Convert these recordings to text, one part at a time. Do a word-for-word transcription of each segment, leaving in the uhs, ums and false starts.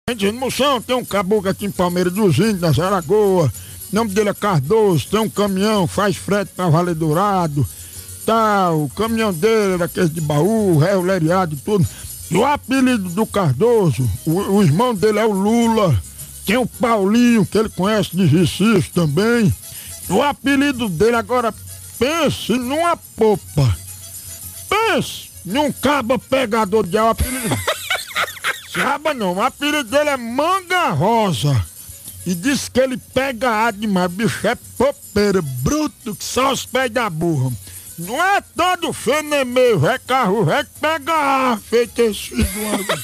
Dizendo, moção, tem um caboclo aqui em Palmeiras dos Índios, na Zaragoa. O nome dele é Cardoso, tem um caminhão, faz frete pra Vale Dourado. Tá, o caminhão dele era aquele de baú, réu, leriado e tudo. E o apelido do Cardoso, o, o irmão dele é o Lula. Tem o Paulinho, que ele conhece de Recife também. O apelido dele agora, pense numa popa. Pense num caba pegador de água. Apelido... Caba não, o apelido dele é Manga Rosa. E diz que ele pega ar demais. Bicho é popeiro, bruto, que só os pés da burra. Não é todo fenemeio, é carro, é que pega ar, feito esse filho do...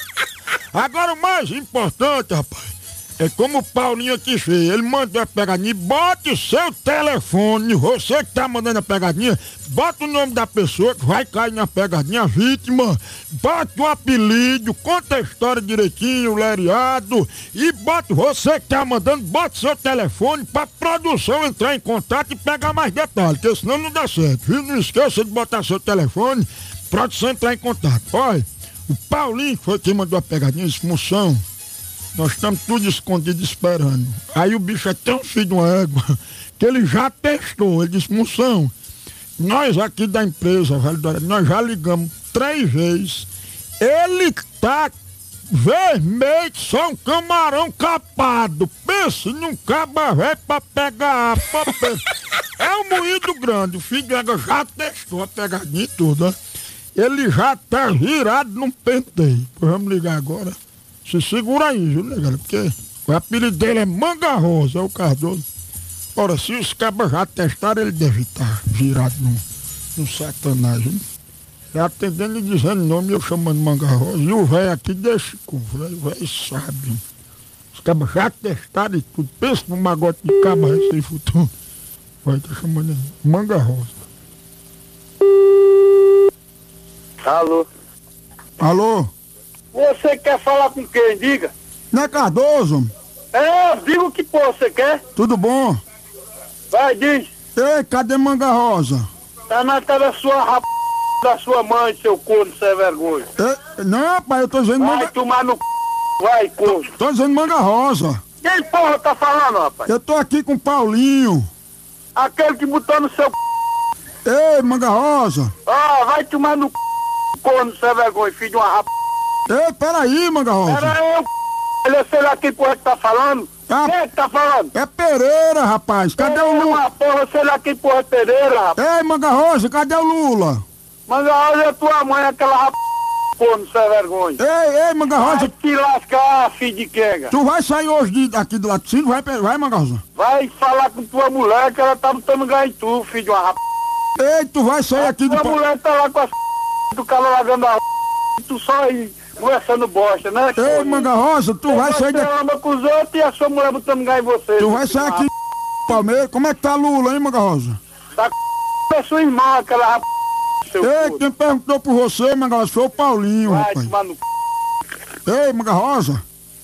Agora o mais importante, rapaz, é como o Paulinho aqui fez. Ele mandou a pegadinha. Bote seu telefone. Você que tá mandando a pegadinha, bota o nome da pessoa que vai cair na pegadinha, a vítima. Bota o apelido, conta a história direitinho, leriado. E bota, você que tá mandando, bota seu telefone pra produção entrar em contato e pegar mais detalhes, porque senão não dá certo, viu? Não esqueça de botar seu telefone, produção entrar em contato. Olha, o Paulinho foi quem mandou a pegadinha, esse moção. Nós estamos tudo escondido esperando. Aí o bicho é tão filho de uma égua que ele já testou. Ele disse, moção, nós aqui da empresa, nós já ligamos três vezes. Ele tá vermelho, só um camarão capado. Pense num caba velho pra pegar papel. É um moído grande. O filho de égua já testou a pegadinha e tudo, ó. Ele já tá virado num penteio. Pois vamos ligar agora. Se segura aí, viu, né, galera? Porque o apelido dele é Manga Rosa, é o Cardoso. Ora, se os cabas já testaram, ele deve estar virado no, no satanagem. É atendendo e dizendo nome, eu chamando Manga Rosa. E o velho aqui deixa com o velho sabe. Os cabas já testaram e tudo. Pensa no magote de caba sem futuro. Vai, tá chamando ele Manga Rosa. Alô? Alô? Você quer falar com quem? Diga. Não é Cardoso? É, diga o que pô, você quer. Tudo bom? Vai, diz. Ei, cadê Manga Rosa? Tá na cara da sua rap... da sua mãe, seu corno, sem vergonha. Ei, não, rapaz, eu tô dizendo Vai Manga... tomar no c... Vai, corno. Tô dizendo Manga Rosa. Quem porra tá falando, rapaz? Eu tô aqui com o Paulinho. Aquele que botou no seu c... Ei, Manga Rosa. Ah, vai tomar no c... corno, sem vergonha, filho de uma rap... Ei, peraí, Manga Rosa. Pera aí, eu sei lá quem porra que tá falando. Ah, Quem é que tá falando? É Pereira, rapaz. Cadê o Lula? Uma porra, sei lá quem porra é Pereira, rapaz. Ei, Manga Rosa, cadê o Lula? Manga Rosa é tua mãe, aquela rap... corno, sem vergonha. Ei, ei, Manga Rosa. Vai te lascar, filho de quenga. Tu vai sair hoje de, aqui do laticínio? Vai, vai, Manga Rosa. Vai falar com tua mulher que ela tá botando ganho em tu, filho de uma rap... Ei, tu vai sair aqui do... Tua mulher tá lá com a do cara largando a e tu só aí conversando bosta, né? Ei, Manga Rosa, tu vai sair daqui... Você ama com os outros e a sua mulher botando ganho em você. Tu vai sair aqui do Palmeiras. Como é que tá Lula, hein, Manga Rosa? Tá com a sua irmã, aquela rap... Ei, quem perguntou por você, Manga Rosa, foi o Paulinho, vai rapaz. tomar no c... Ei, Manga Rosa.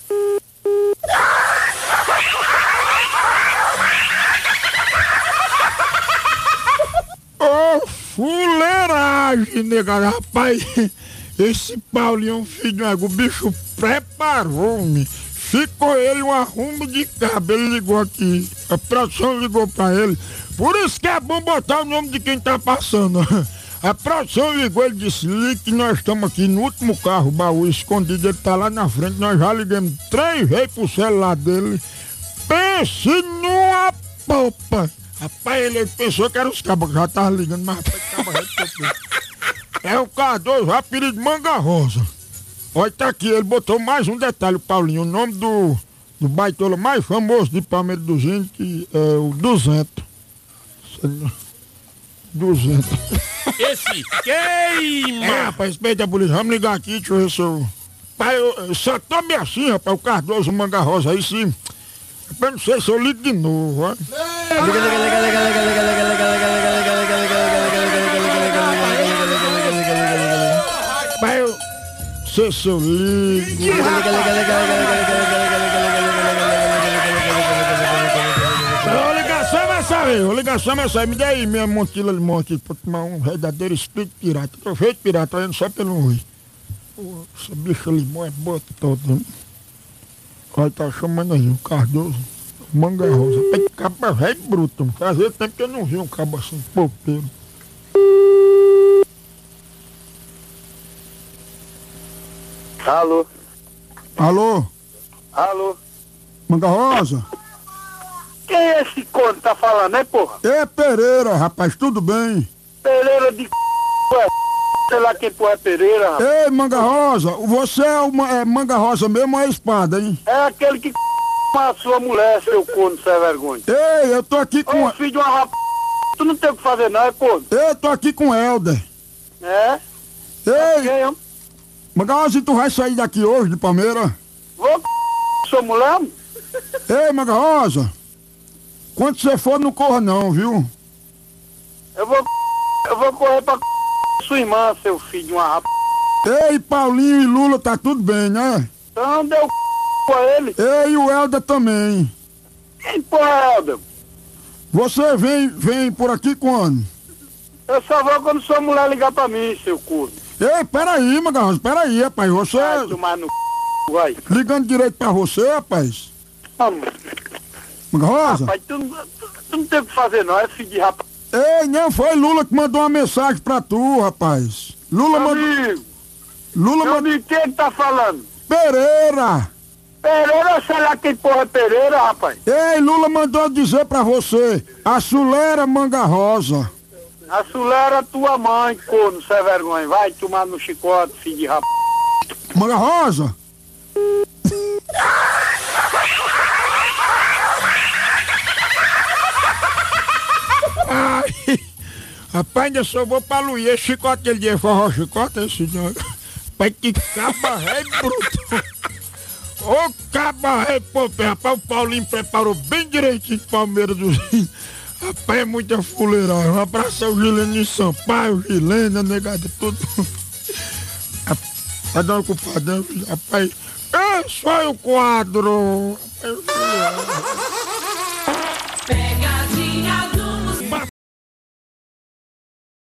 Ô, oh, fuleiragem, nega, rapaz. Esse Paulinho é um filho de uma... O bicho preparou-me. Ficou ele um arrumo de cabo. Ele ligou aqui. A produção ligou pra ele. Por isso que é bom botar o nome de quem tá passando. A produção ligou, ele disse, liga que nós estamos aqui no último carro, o baú escondido, ele tá lá na frente, nós já ligamos três vezes pro celular dele. Pense numa popa. Rapaz, ele pensou que era os cabos que já estavam ligando, mas rapaz, cabo é o Cardoso, apelido Manga Rosa. Olha, tá aqui, ele botou mais um detalhe, Paulinho, o nome do, do baitola mais famoso de Palmeiras dos Índios, que é o duzentos. duzentos. Esse queima! É, rapaz, respeita a polícia. Vamos ligar aqui, deixa eu ver se eu... Pai, eu, eu só tome assim, rapaz, o Cardoso, o Manga Rosa aí sim. Eu não sei se eu ligo de novo, ó. Liga, liga, liga, liga, liga, liga, liga, liga, liga, liga, liga, liga, liga, Pai, eu... sei se eu ligo... liga, liga, liga, liga, liga, liga, Ô, ligação é essa, me dá aí minha montila de limão aqui pra tomar um verdadeiro espírito pirata. Tô feito pirata, tô indo só pelo ruim. Essa bicha limão é boa toda. Olha, tá chamando aí o Cardoso. Manga Rosa. Tem cabo velho bruto. Fazia tempo que eu não vi um cabo assim, popeiro. Alô? Alô? Alô? Manga Rosa? Quem é esse corno que tá falando, né, porra? É Pereira, rapaz, tudo bem? Pereira de c... sei lá quem porra é Pereira, rapaz. Ei, Manga Rosa, você é, uma, é Manga Rosa mesmo ou é espada, hein? É aquele que c... a sua mulher, seu corno, sem vergonha. Ei, eu tô aqui com... Ô, filho de uma rap... Tu não tem o que fazer não, é corno? Eu tô aqui com o Helder. É? Ei, Quem, hein? Manga Rosa, tu vai sair daqui hoje de Palmeira? Vou c... sua mulher? Ei, Manga Rosa, quando você for, não corra não, viu? Eu vou c... eu vou correr pra c... sua irmã, seu filho de uma rap... Ei, Paulinho e Lula, tá tudo bem, né? Então deu c... pra ele. Ei, e o Helder também. Quem porra é, Helder? Você vem, vem por aqui quando? Eu só vou quando sua mulher ligar pra mim, seu corno. Ei, peraí, Manga Rosa, peraí, rapaz, você... Vai tomar no c... vai. Ligando direito pra você, rapaz. Vamos. Manga Rosa? Rapaz, tu, não- tu, tu não tem o que fazer não, é filho de rapaz. Ei, não, foi Lula que mandou uma mensagem pra tu, rapaz. Lula Meu mandou... amigo, Lula meu mandou... amigo, quem que tá falando? Pereira! Pereira, sei lá quem porra é Pereira, rapaz. Ei, Lula mandou dizer pra você, a Sulera Manga Rosa. A Sulera tua mãe, corno, sem vergonha. Vai tomar no chicote, filho de rapaz. Manga Rosa? Ai, rapaz, ainda só vou pra Luiz, chicote aquele dia, forró chicote, esse dia. Pai, que caba ré bruto. Ô caba ré, pô, rapaz, o Paulinho preparou bem direitinho o Palmeiras do Rio. Rapaz, é muita fuleiragem. Um abraço ao Gilene Sampaio, Gilene, a negada, tudo. Tá dando culpadão, rapaz. É só o quadro. Rapaz,